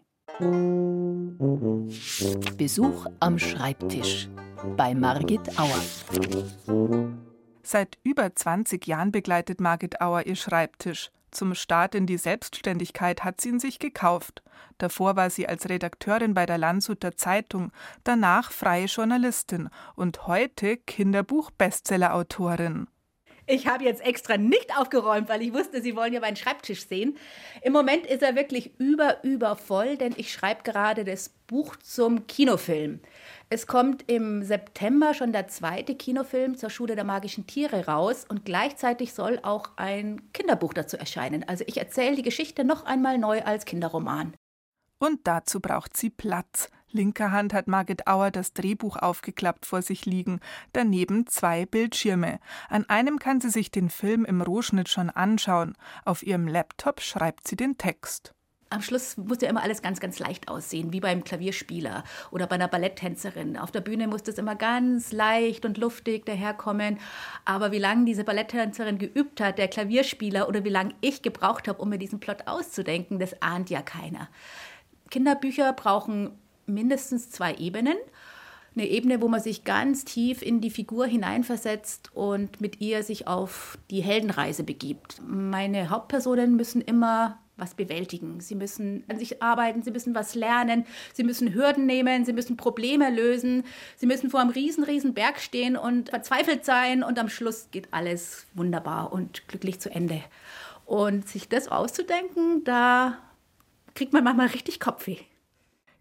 Besuch am Schreibtisch bei Margit Auer. Seit über 20 Jahren begleitet Margit Auer ihr Schreibtisch. Zum Start in die Selbstständigkeit hat sie ihn sich gekauft. Davor war sie als Redakteurin bei der Landshuter Zeitung, danach freie Journalistin und heute Kinderbuch-Bestseller-Autorin. Ich habe jetzt extra nicht aufgeräumt, weil ich wusste, Sie wollen ja meinen Schreibtisch sehen. Im Moment ist er wirklich übervoll, denn ich schreibe gerade das Buch zum Kinofilm. Es kommt im September schon der 2. Kinofilm zur Schule der magischen Tiere raus und gleichzeitig soll auch ein Kinderbuch dazu erscheinen. Also ich erzähle die Geschichte noch einmal neu als Kinderroman. Und dazu braucht sie Platz. Linker Hand hat Margit Auer das Drehbuch aufgeklappt vor sich liegen, daneben 2 Bildschirme. An einem kann sie sich den Film im Rohschnitt schon anschauen. Auf ihrem Laptop schreibt sie den Text. Am Schluss muss ja immer alles ganz, ganz leicht aussehen, wie beim Klavierspieler oder bei einer Balletttänzerin. Auf der Bühne muss das immer ganz leicht und luftig daherkommen. Aber wie lange diese Balletttänzerin geübt hat, der Klavierspieler, oder wie lange ich gebraucht habe, um mir diesen Plot auszudenken, das ahnt ja keiner. Kinderbücher brauchen mindestens 2 Ebenen. Eine Ebene, wo man sich ganz tief in die Figur hineinversetzt und mit ihr sich auf die Heldenreise begibt. Meine Hauptpersonen müssen immer was bewältigen. Sie müssen an sich arbeiten, sie müssen was lernen, sie müssen Hürden nehmen, sie müssen Probleme lösen, sie müssen vor einem riesen Berg stehen und verzweifelt sein und am Schluss geht alles wunderbar und glücklich zu Ende. Und sich das auszudenken, da kriegt man manchmal richtig Kopfweh.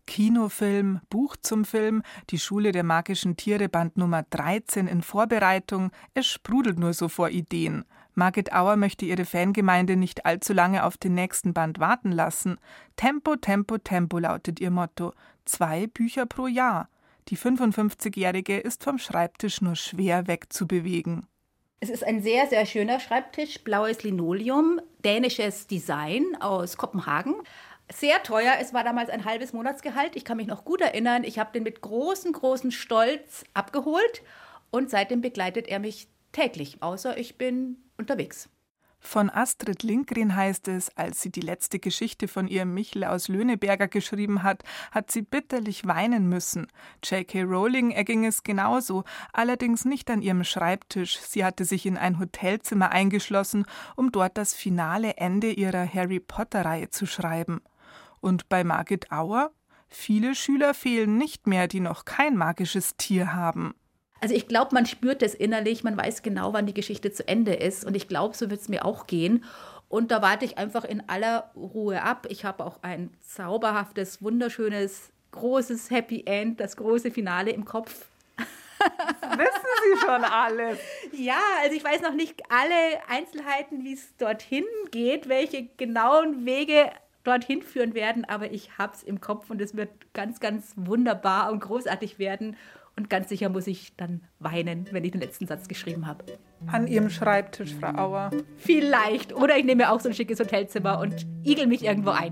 Kinofilm, Buch zum Film, die Schule der magischen Tiere Band Nummer 13 in Vorbereitung. Es sprudelt nur so vor Ideen. Margit Auer möchte ihre Fangemeinde nicht allzu lange auf den nächsten Band warten lassen. Tempo, Tempo, Tempo lautet ihr Motto. 2 Bücher pro Jahr. Die 55-Jährige ist vom Schreibtisch nur schwer wegzubewegen. Es ist ein sehr, sehr schöner Schreibtisch, blaues Linoleum, dänisches Design aus Kopenhagen. Sehr teuer, es war damals ein halbes Monatsgehalt. Ich kann mich noch gut erinnern, ich habe den mit großen Stolz abgeholt und seitdem begleitet er mich täglich, außer ich bin unterwegs. Von Astrid Lindgren heißt es, als sie die letzte Geschichte von ihrem Michel aus Löhneberger geschrieben hat, hat sie bitterlich weinen müssen. J.K. Rowling erging es genauso, allerdings nicht an ihrem Schreibtisch. Sie hatte sich in ein Hotelzimmer eingeschlossen, um dort das finale Ende ihrer Harry-Potter-Reihe zu schreiben. Und bei Margit Auer? Viele Schüler fehlen nicht mehr, die noch kein magisches Tier haben. Also ich glaube, man spürt es innerlich, man weiß genau, wann die Geschichte zu Ende ist. Und ich glaube, so wird es mir auch gehen. Und da warte ich einfach in aller Ruhe ab. Ich habe auch ein zauberhaftes, wunderschönes, großes Happy End, das große Finale im Kopf. Wissen Sie schon alles? Ja, also ich weiß noch nicht alle Einzelheiten, wie es dorthin geht, welche genauen Wege dorthin führen werden. Aber ich habe es im Kopf und es wird ganz, ganz wunderbar und großartig werden. Und ganz sicher muss ich dann weinen, wenn ich den letzten Satz geschrieben habe. An Ihrem Schreibtisch, Frau Auer? Vielleicht. Oder ich nehme mir auch so ein schickes Hotelzimmer und igel mich irgendwo ein.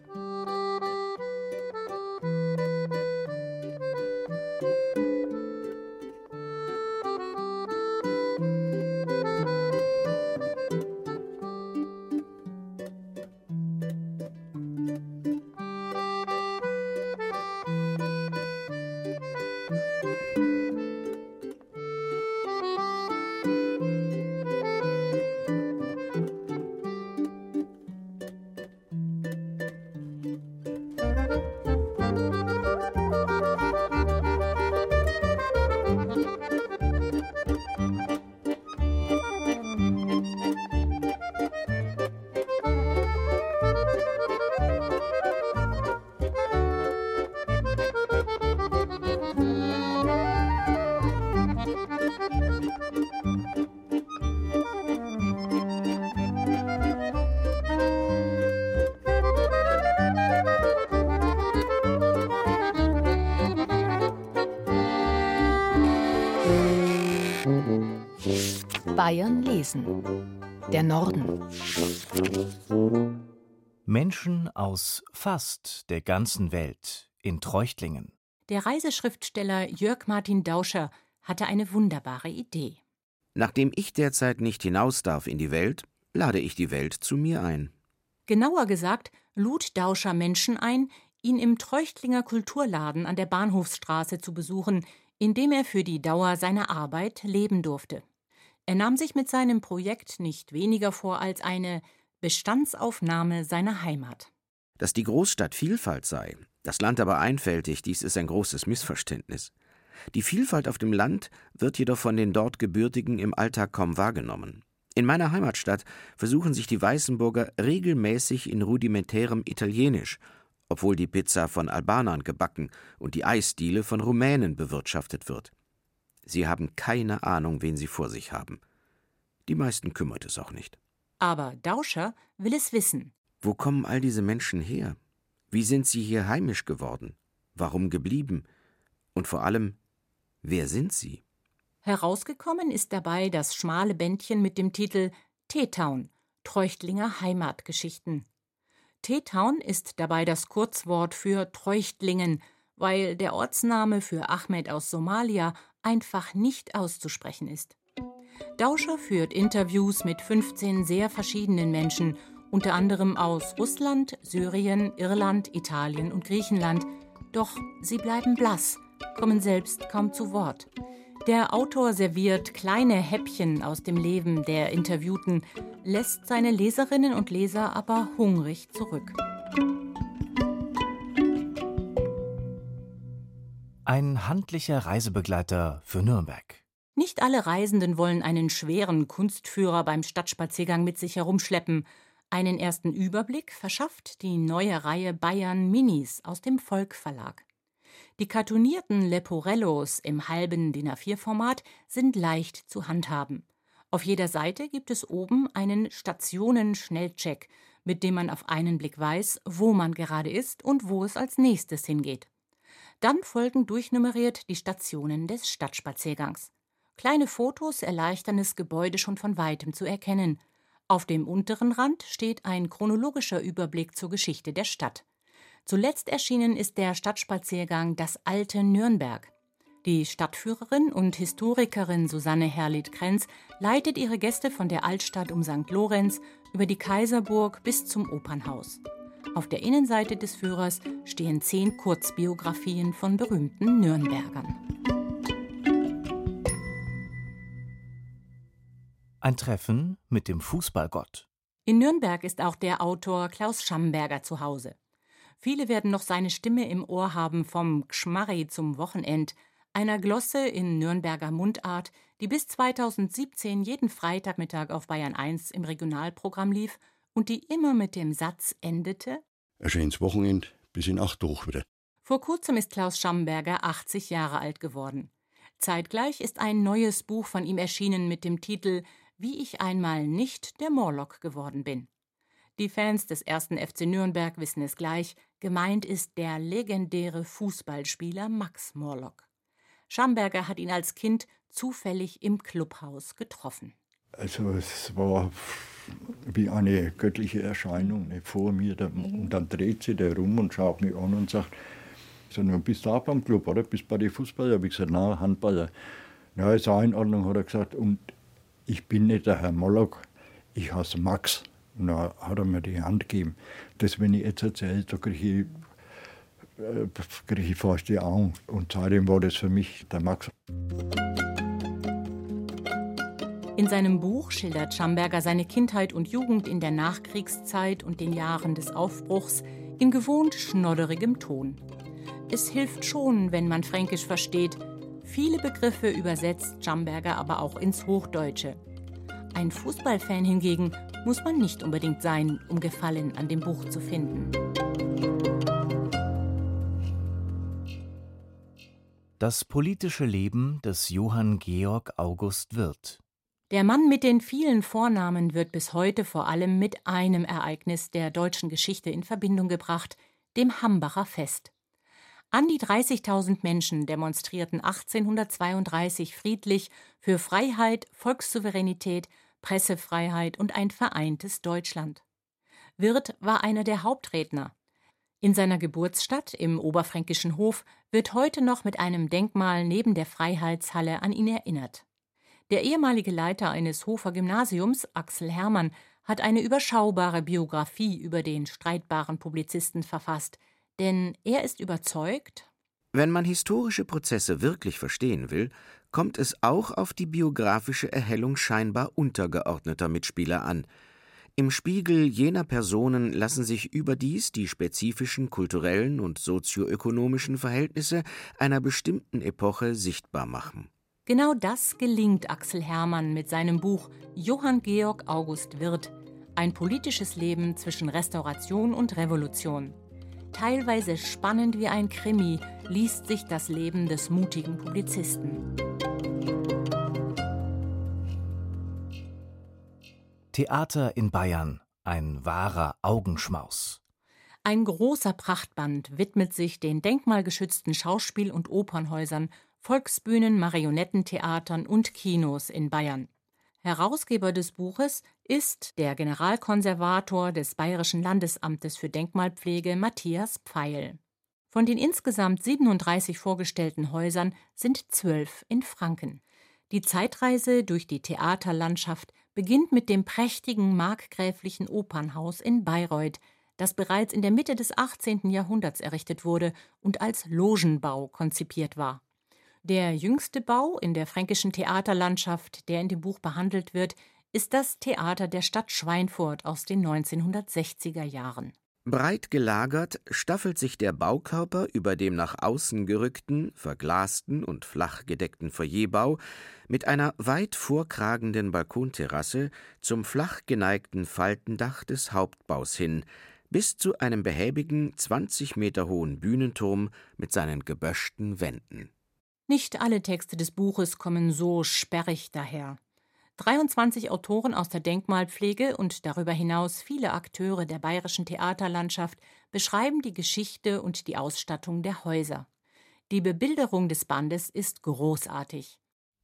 Bayern lesen. Der Norden. Menschen aus fast der ganzen Welt in Treuchtlingen. Der Reiseschriftsteller Jörg Martin Dauscher hatte eine wunderbare Idee. Nachdem ich derzeit nicht hinaus darf in die Welt, lade ich die Welt zu mir ein. Genauer gesagt lud Dauscher Menschen ein, ihn im Treuchtlinger Kulturladen an der Bahnhofsstraße zu besuchen, in dem er für die Dauer seiner Arbeit leben durfte. Er nahm sich mit seinem Projekt nicht weniger vor als eine Bestandsaufnahme seiner Heimat. Dass die Großstadt Vielfalt sei, das Land aber einfältig, dies ist ein großes Missverständnis. Die Vielfalt auf dem Land wird jedoch von den dort Gebürtigen im Alltag kaum wahrgenommen. In meiner Heimatstadt versuchen sich die Weißenburger regelmäßig in rudimentärem Italienisch, obwohl die Pizza von Albanern gebacken und die Eisdiele von Rumänen bewirtschaftet wird. Sie haben keine Ahnung, wen sie vor sich haben. Die meisten kümmert es auch nicht. Aber Dauscher will es wissen. Wo kommen all diese Menschen her? Wie sind sie hier heimisch geworden? Warum geblieben? Und vor allem, wer sind sie? Herausgekommen ist dabei das schmale Bändchen mit dem Titel Teetown – Treuchtlinger Heimatgeschichten. Teetown ist dabei das Kurzwort für Treuchtlingen, weil der Ortsname für Ahmed aus Somalia einfach nicht auszusprechen ist. Dauscher führt Interviews mit 15 sehr verschiedenen Menschen, unter anderem aus Russland, Syrien, Irland, Italien und Griechenland. Doch sie bleiben blass, kommen selbst kaum zu Wort. Der Autor serviert kleine Häppchen aus dem Leben der Interviewten, lässt seine Leserinnen und Leser aber hungrig zurück. Ein handlicher Reisebegleiter für Nürnberg. Nicht alle Reisenden wollen einen schweren Kunstführer beim Stadtspaziergang mit sich herumschleppen. Einen ersten Überblick verschafft die neue Reihe Bayern Minis aus dem Volk Verlag. Die kartonierten Leporellos im halben DIN A4-Format sind leicht zu handhaben. Auf jeder Seite gibt es oben einen Stationen-Schnellcheck, mit dem man auf einen Blick weiß, wo man gerade ist und wo es als nächstes hingeht. Dann folgen durchnummeriert die Stationen des Stadtspaziergangs. Kleine Fotos erleichtern es, Gebäude schon von Weitem zu erkennen. Auf dem unteren Rand steht ein chronologischer Überblick zur Geschichte der Stadt. Zuletzt erschienen ist der Stadtspaziergang Das alte Nürnberg. Die Stadtführerin und Historikerin Susanne Herlith-Krenz leitet ihre Gäste von der Altstadt um St. Lorenz über die Kaiserburg bis zum Opernhaus. Auf der Innenseite des Führers stehen 10 Kurzbiografien von berühmten Nürnbergern. Ein Treffen mit dem Fußballgott. In Nürnberg ist auch der Autor Klaus Schamberger zu Hause. Viele werden noch seine Stimme im Ohr haben vom Gschmarri zum Wochenend, einer Glosse in Nürnberger Mundart, die bis 2017 jeden Freitagmittag auf Bayern 1 im Regionalprogramm lief und die immer mit dem Satz endete: Ein schönes Wochenende, bis in 8 Uhr wieder. Vor kurzem ist Klaus Schamberger 80 Jahre alt geworden. Zeitgleich ist ein neues Buch von ihm erschienen mit dem Titel »Wie ich einmal nicht der Morlock geworden bin«. Die Fans des 1. FC Nürnberg wissen es gleich, gemeint ist der legendäre Fußballspieler Max Morlock. Schamberger hat ihn als Kind zufällig im Clubhaus getroffen. Also es war wie eine göttliche Erscheinung vor mir. Und dann dreht sich der rum und schaut mich an und sagt, so, du bist da beim Club, oder? Bist bei den Fußballer? Habe ich gesagt, nein, Handballer. Ja, ist auch in Ordnung, hat er gesagt. Und ich bin nicht der Herr Morlock, ich heiße Max. Und dann hat er mir die Hand gegeben. Das, wenn ich jetzt erzähle, da kriege ich fast die Augen. Und seitdem war das für mich der Max. In seinem Buch schildert Schamberger seine Kindheit und Jugend in der Nachkriegszeit und den Jahren des Aufbruchs in gewohnt schnodderigem Ton. Es hilft schon, wenn man Fränkisch versteht. Viele Begriffe übersetzt Schamberger aber auch ins Hochdeutsche. Ein Fußballfan hingegen muss man nicht unbedingt sein, um Gefallen an dem Buch zu finden. Das politische Leben des Johann Georg August Wirth. Der Mann mit den vielen Vornamen wird bis heute vor allem mit einem Ereignis der deutschen Geschichte in Verbindung gebracht, dem Hambacher Fest. An die 30.000 Menschen demonstrierten 1832 friedlich für Freiheit, Volkssouveränität, Pressefreiheit und ein vereintes Deutschland. Wirth war einer der Hauptredner. In seiner Geburtsstadt im oberfränkischen Hof wird heute noch mit einem Denkmal neben der Freiheitshalle an ihn erinnert. Der ehemalige Leiter eines Hofer Gymnasiums, Axel Hermann, hat eine überschaubare Biografie über den streitbaren Publizisten verfasst, denn er ist überzeugt: Wenn man historische Prozesse wirklich verstehen will, kommt es auch auf die biografische Erhellung scheinbar untergeordneter Mitspieler an. Im Spiegel jener Personen lassen sich überdies die spezifischen kulturellen und sozioökonomischen Verhältnisse einer bestimmten Epoche sichtbar machen. Genau das gelingt Axel Hermann mit seinem Buch Johann Georg August Wirth, ein politisches Leben zwischen Restauration und Revolution. Teilweise spannend wie ein Krimi liest sich das Leben des mutigen Publizisten. Theater in Bayern, ein wahrer Augenschmaus. Ein großer Prachtband widmet sich den denkmalgeschützten Schauspiel- und Opernhäusern, Volksbühnen, Marionettentheatern und Kinos in Bayern. Herausgeber des Buches ist der Generalkonservator des Bayerischen Landesamtes für Denkmalpflege, Matthias Pfeil. Von den insgesamt 37 vorgestellten Häusern sind 12 in Franken. Die Zeitreise durch die Theaterlandschaft beginnt mit dem prächtigen markgräflichen Opernhaus in Bayreuth, das bereits in der Mitte des 18. Jahrhunderts errichtet wurde und als Logenbau konzipiert war. Der jüngste Bau in der fränkischen Theaterlandschaft, der in dem Buch behandelt wird, ist das Theater der Stadt Schweinfurt aus den 1960er Jahren. Breit gelagert staffelt sich der Baukörper über dem nach außen gerückten, verglasten und flach gedeckten Foyerbau mit einer weit vorkragenden Balkonterrasse zum flach geneigten Faltendach des Hauptbaus hin, bis zu einem behäbigen 20 Meter hohen Bühnenturm mit seinen geböschten Wänden. Nicht alle Texte des Buches kommen so sperrig daher. 23 Autoren aus der Denkmalpflege und darüber hinaus viele Akteure der bayerischen Theaterlandschaft beschreiben die Geschichte und die Ausstattung der Häuser. Die Bebilderung des Bandes ist großartig.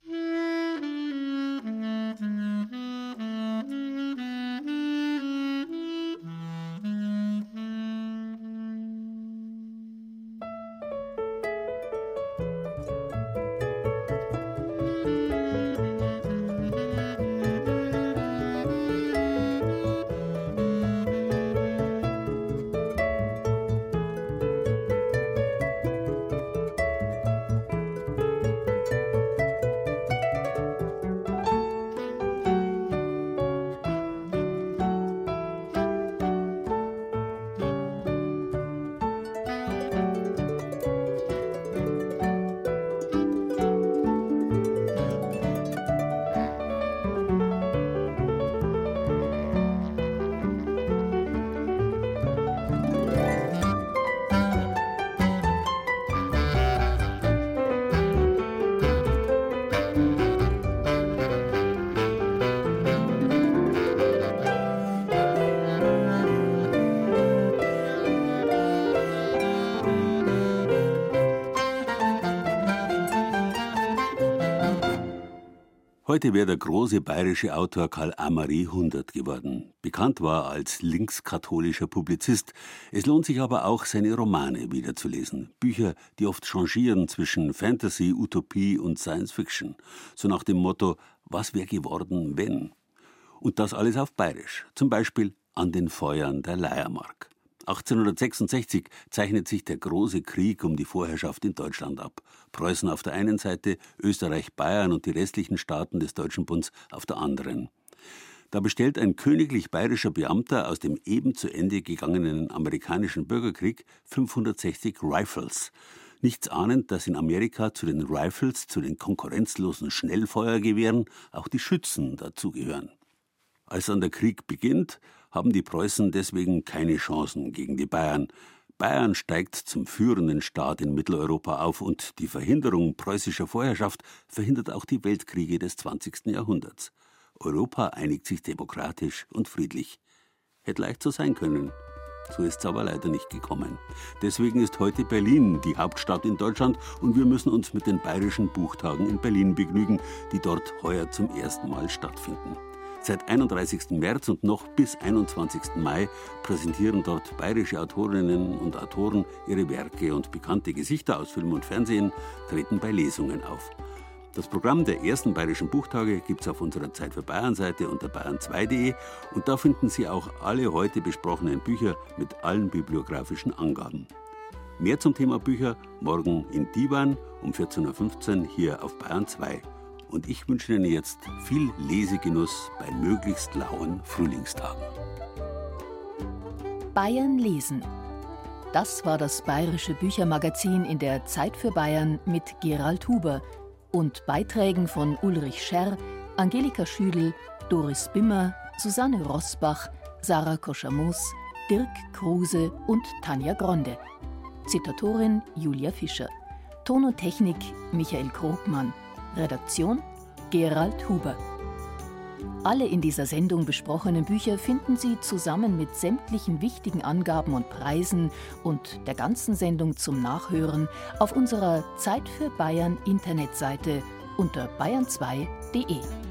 Heute wäre der große bayerische Autor Karl Amari 100 geworden. Bekannt war er als linkskatholischer Publizist. Es lohnt sich aber auch, seine Romane wiederzulesen. Bücher, die oft changieren zwischen Fantasy, Utopie und Science Fiction. So nach dem Motto, was wäre geworden, wenn? Und das alles auf Bayerisch. Zum Beispiel An den Feuern der Leiermark. 1866 zeichnet sich der große Krieg um die Vorherrschaft in Deutschland ab. Preußen auf der einen Seite, Österreich, Bayern und die restlichen Staaten des Deutschen Bunds auf der anderen. Da bestellt ein königlich bayerischer Beamter aus dem eben zu Ende gegangenen amerikanischen Bürgerkrieg 560 Rifles. Nichts ahnend, dass in Amerika zu den Rifles, zu den konkurrenzlosen Schnellfeuergewehren, auch die Schützen dazugehören. Als dann der Krieg beginnt, haben die Preußen deswegen keine Chancen gegen die Bayern. Bayern steigt zum führenden Staat in Mitteleuropa auf und die Verhinderung preußischer Vorherrschaft verhindert auch die Weltkriege des 20. Jahrhunderts. Europa einigt sich demokratisch und friedlich. Hätte leicht so sein können. So ist es aber leider nicht gekommen. Deswegen ist heute Berlin die Hauptstadt in Deutschland und wir müssen uns mit den Bayerischen Buchtagen in Berlin begnügen, die dort heuer zum ersten Mal stattfinden. Seit 31. März und noch bis 21. Mai präsentieren dort bayerische Autorinnen und Autoren ihre Werke und bekannte Gesichter aus Film und Fernsehen treten bei Lesungen auf. Das Programm der ersten Bayerischen Buchtage gibt es auf unserer Zeit für Bayern-Seite unter bayern2.de und da finden Sie auch alle heute besprochenen Bücher mit allen bibliografischen Angaben. Mehr zum Thema Bücher morgen in Divan um 14.15 Uhr hier auf Bayern 2. Und ich wünsche Ihnen jetzt viel Lesegenuss bei möglichst lauen Frühlingstagen. Bayern lesen. Das war das bayerische Büchermagazin in der Zeit für Bayern mit Gerald Huber und Beiträgen von Ulrich Scherr, Angelika Schüdel, Doris Bimmer, Susanne Rosbach, Sarah Koschamos, Dirk Kruse und Tanja Gronde. Zitatorin Julia Fischer. Ton und Technik Michael Krogmann. Redaktion Gerald Huber. Alle in dieser Sendung besprochenen Bücher finden Sie zusammen mit sämtlichen wichtigen Angaben und Preisen und der ganzen Sendung zum Nachhören auf unserer Zeit für Bayern Internetseite unter bayern2.de.